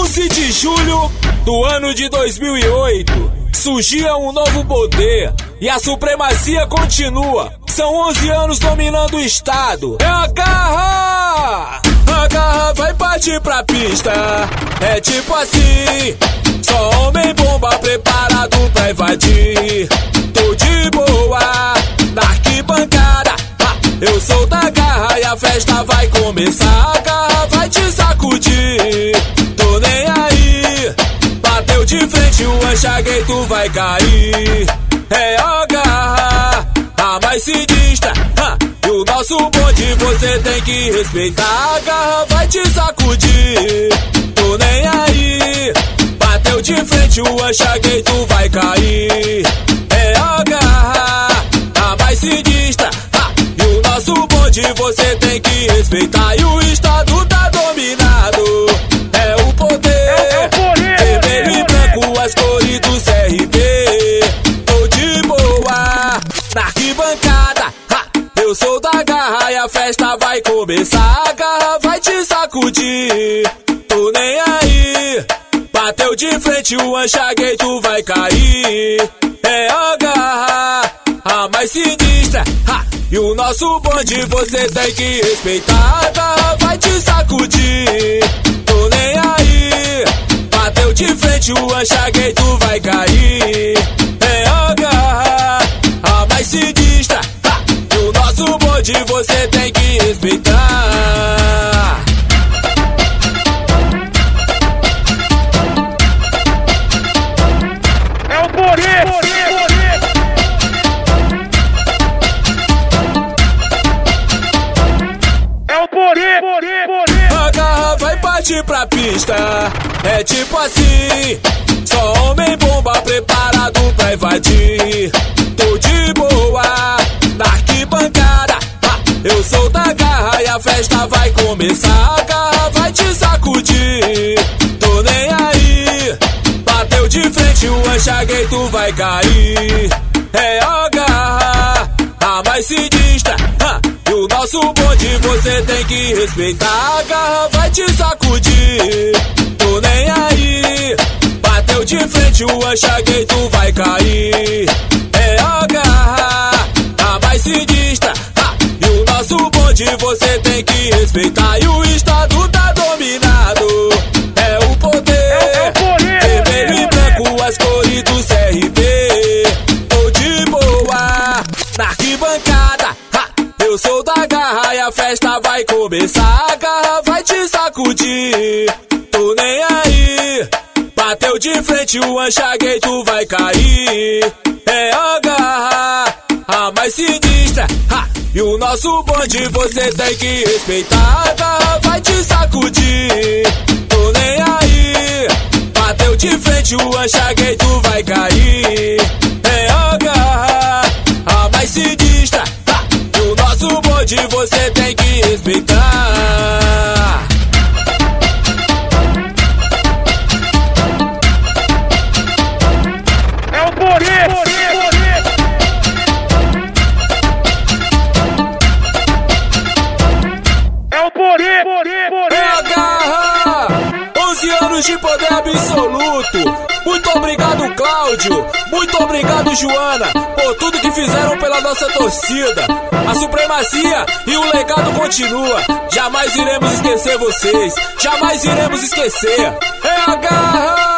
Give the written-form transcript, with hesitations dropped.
11 de julho do ano de 2008, surgia um novo poder e a supremacia continua. São 11 anos dominando o estado. É a garra vai partir pra pista. É tipo assim, só homem bomba preparado pra invadir. Tô de boa na arquibancada, eu sou da garra e a festa vai começar. A garra vai te sacudir, tô nem aí. Bateu de frente, o anchagueito vai cair. É a garra, a mais sinistra, e o nosso bonde você tem que respeitar. A garra vai te sacudir, tô nem aí. Bateu de frente, o anchagueito vai cair. É a garra, a mais sinistra, e o nosso bonde você tem que respeitar. E o estado tá dominado, é o poder, vermelho e branco, as cores do CRB. Tô de boa na arquibancada, eu sou da garra e a festa vai começar. A garra vai te sacudir, tô nem aí. Bateu de frente, o anchagueito vai cair. É a garra, a mais sinistra, e o nosso bonde você tem que respeitar. A garra vai te sacudir, tô nem aí. Bateu de frente, o anchagueito vai cair. É a garra, a mais sinistra, e o nosso bonde você tem que respeitar. É o poder! É o poder! A garra vai partir pra pista. É tipo assim, só homem bomba preparado pra invadir. Tô de boa na arquibancada, eu sou da garra e a festa vai começar. A garra vai te sacudir, tô nem aí. Bateu de frente, o anchagueito vai cair. É a garra, a mais sinistra, e o nosso bonde você tem que respeitar. A garra vai te sacudir, tô nem aí. Bateu de frente, o anchagueito vai cair. É a garra, a mais sinistra, e o nosso bonde você tem que respeitar. E o estado tá dominado, é o poder, vermelho e branco, as cores do CRB. Tô de boa na arquibancada, eu sou da garra e a festa vai começar. A garra vai te sacudir, tô nem aí. Bateu de frente, o anchagueito vai cair. É a garra, a mais sinistra, e o nosso bonde você tem que respeitar. A garra vai te sacudir, tô nem aí. Bateu de frente, o anchagueito vai cair. É a garra, a mais sinistra, e o nosso bonde você tem que respeitar. É o poder! É o poder! É a garra, 11 anos de poder absoluto. Muito obrigado, Cláudio. Muito obrigado, Joana, por tudo que fizeram pela nossa torcida. A supremacia e o legado continua. Jamais iremos esquecer vocês. Jamais iremos esquecer. É a garra.